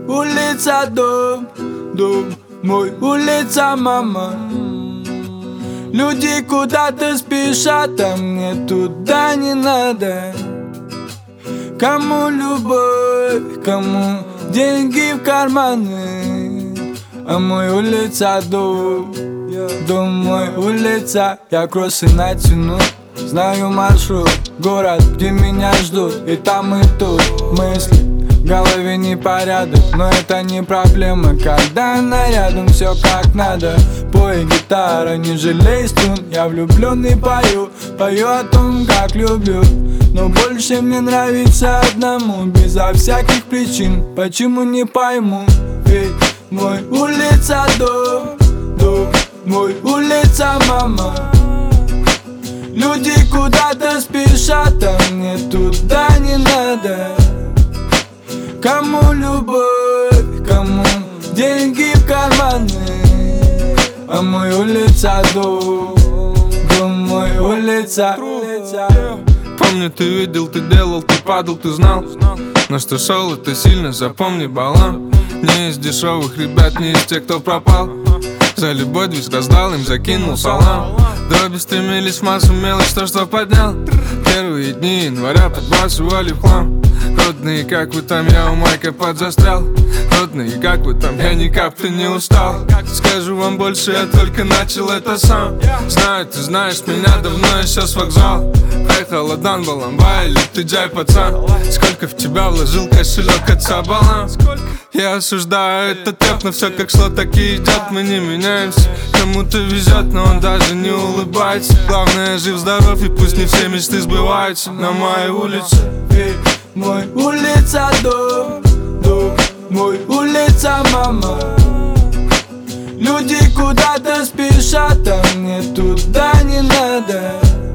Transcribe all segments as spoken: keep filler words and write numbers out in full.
улица, дом, дом мой, улица, мама. Люди куда-то спешат, а мне туда не надо. Кому любовь, кому деньги в карманы, а мой улица, дом, дом мой, улица. Я кроссы натяну, знаю маршрут, город, где меня ждут, и там, и тут мысли, в голове непорядок, но это не проблема, когда она рядом, все как надо. Пой, гитара, не жалей струн, я влюбленный пою, пою о том, как люблю. Но больше мне нравится одному, безо всяких причин, почему не пойму. Ведь мой улица, дом, дом мой, улица, мама. Люди куда-то спешат, а мне туда не надо. Кому любовь, кому деньги в карманы, а мой улица, дом, дом мой, улица. Помню, ты видел, ты делал, ты падал, ты знал. На что шел, это сильно, запомни баланс. Не из дешевых ребят, не из тех, кто пропал. За любовь весь раздал, им закинул салам. Дроби стремились в массу, мелочь, то, что поднял. Первые дни января подбрасывали в хлам. Родные, как вы там, я у майка подзастрял. Родные, как вы там, я ни капли не устал. Скажу вам больше, я только начал это сам. Знаю, ты знаешь меня давно, я сейчас вокзал. Ехал Адан Баламба или ты Джай пацан. Сколько в тебя вложил кошелек отца баланс. Я осуждаю этот рэп, но все как шло, так и идет. Мы не меняемся, кому-то везет, но он даже не улыбается. Главное, жив-здоров, и пусть не все мечты сбываются. На моей улице, мой улица, дом, дом мой, улица, мама. Люди куда-то спешат, а мне туда не надо.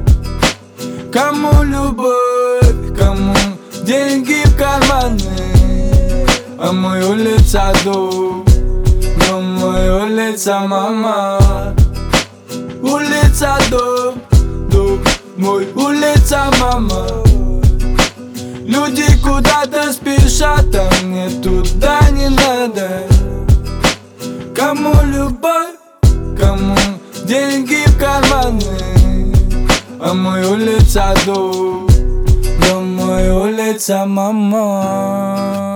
Кому любовь, кому деньги в карманы, а мой улица, дом, дом мой, улица, мама. Улица, дом, дом мой, улица, мама. Люди куда-то спешат, а мне туда не надо. Кому любовь, кому деньги в карманы, а мой улица, дом, дом мой, улица, мама.